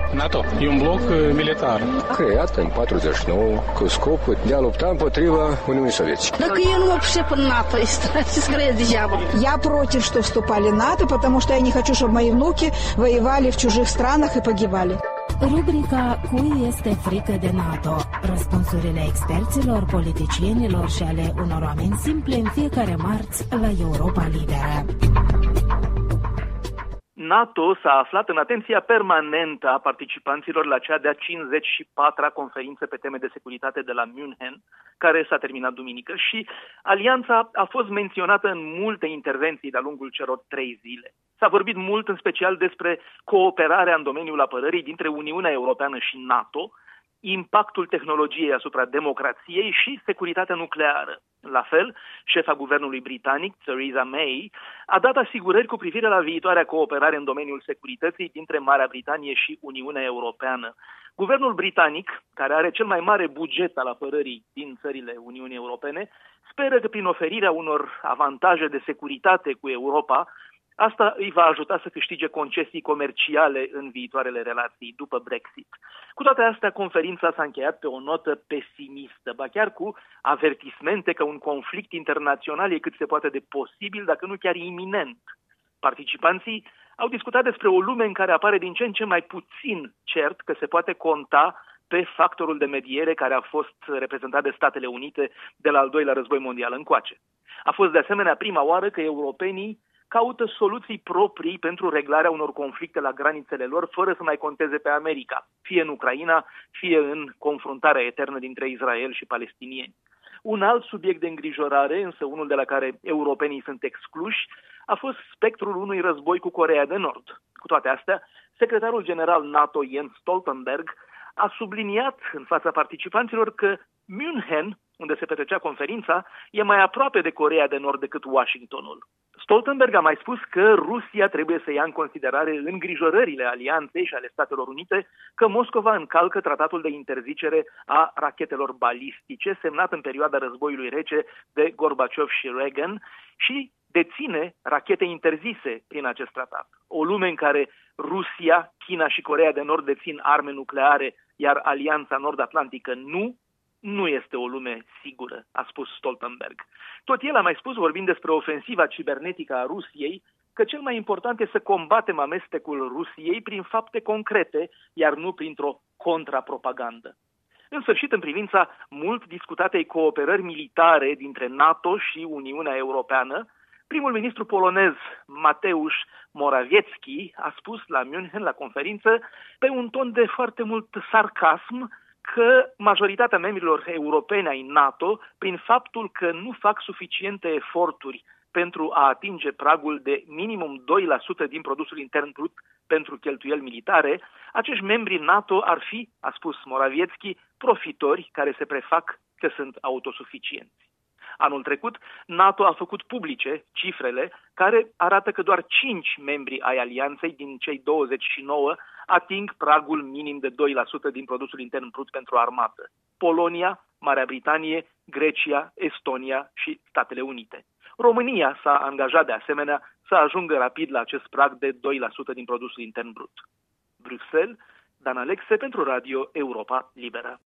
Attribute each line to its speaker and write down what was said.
Speaker 1: NATO e un bloc militar.
Speaker 2: Creat în 49 cu scopul de a lupta împotriva Uniunii Sovietice.
Speaker 3: Dacă eu nu mă пришел в НАТО, скорее дьявол.
Speaker 4: Я против, что вступали в НАТО, потому что я не хочу, чтобы мои внуки воевали в чужих странах и погибали.
Speaker 5: Rubrica Cui este frică de NATO? Răspunsurile experților, politicienilor și ale unor oameni simple în fiecare marți la Europa Liberă.
Speaker 6: NATO s-a aflat în atenția permanentă a participanților la cea de-a 54-a conferință pe teme de securitate de la München, care s-a terminat duminică, și alianța a fost menționată în multe intervenții de-a lungul celor 3 zile. S-a vorbit mult în special despre cooperarea în domeniul apărării dintre Uniunea Europeană și NATO, impactul tehnologiei asupra democrației și securitatea nucleară. La fel, șefa guvernului britanic, Theresa May, a dat asigurări cu privire la viitoarea cooperare în domeniul securității dintre Marea Britanie și Uniunea Europeană. Guvernul britanic, care are cel mai mare buget al apărării din țările Uniunii Europene, speră că prin oferirea unor avantaje de securitate cu Europa, asta îi va ajuta să câștige concesii comerciale în viitoarele relații după Brexit. Cu toate astea, conferința s-a încheiat pe o notă pesimistă, ba chiar cu avertismente că un conflict internațional e cât se poate de posibil, dacă nu chiar iminent. Participanții au discutat despre o lume în care apare din ce în ce mai puțin cert că se poate conta pe factorul de mediere care a fost reprezentat de Statele Unite de la al doilea război mondial încoace. A fost de asemenea prima oară că europenii caută soluții proprii pentru reglarea unor conflicte la granițele lor, fără să mai conteze pe America, fie în Ucraina, fie în confruntarea eternă dintre Israel și palestinieni. Un alt subiect de îngrijorare, însă unul de la care europenii sunt excluși, a fost spectrul unui război cu Coreea de Nord. Cu toate astea, secretarul general NATO Jens Stoltenberg a subliniat în fața participanților că München, unde se petrecea conferința, e mai aproape de Coreea de Nord decât Washingtonul. Stoltenberg a mai spus că Rusia trebuie să ia în considerare îngrijorările alianței și ale Statelor Unite că Moscova încalcă tratatul de interzicere a rachetelor balistice semnat în perioada războiului rece de Gorbaciov și Reagan și deține rachete interzise prin acest tratat. O lume în care Rusia, China și Coreea de Nord dețin arme nucleare, iar Alianța Nord-Atlantică nu este o lume sigură, a spus Stoltenberg. Tot el a mai spus, vorbind despre ofensiva cibernetică a Rusiei, că cel mai important este să combatem amestecul Rusiei prin fapte concrete, iar nu printr-o contrapropagandă. În sfârșit, în privința mult discutatei cooperări militare dintre NATO și Uniunea Europeană, primul ministru polonez Mateusz Morawiecki a spus la München, la conferință, pe un ton de foarte mult sarcasm, că majoritatea membrilor europeni ai NATO, prin faptul că nu fac suficiente eforturi pentru a atinge pragul de minimum 2% din produsul intern brut pentru cheltuieli militare, acești membri NATO ar fi, a spus Morawiecki, profitori care se prefac că sunt autosuficienți. Anul trecut, NATO a făcut publice cifrele care arată că doar 5 membri ai alianței din cei 29 ating pragul minim de 2% din produsul intern brut pentru armată. Polonia, Marea Britanie, Grecia, Estonia și Statele Unite. România s-a angajat de asemenea să ajungă rapid la acest prag de 2% din produsul intern brut. Bruxelles, Dan Alexe pentru Radio Europa Liberă.